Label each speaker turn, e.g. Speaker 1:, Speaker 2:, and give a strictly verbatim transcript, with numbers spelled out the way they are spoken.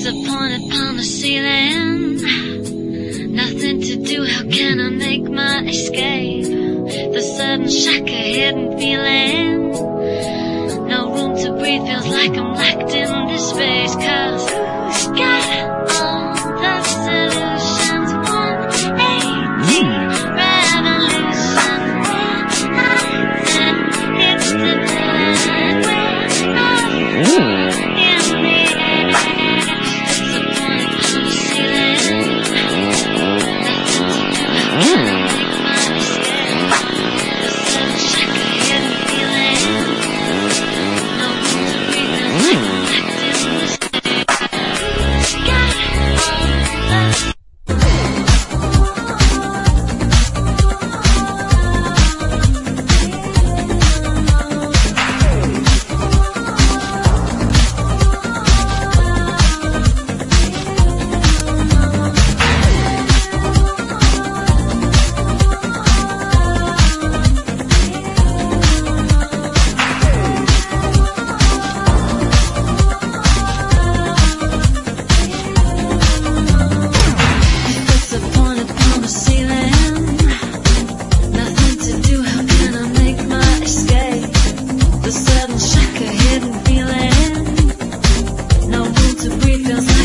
Speaker 1: Disappointed upon the ceiling, nothing to do, how can I make my escape? The sudden shock, a hidden feeling, no room to breathe, feels like I'm locked in this space. Cause who's got all the solutions? one eighty revolution, it's the plan where feels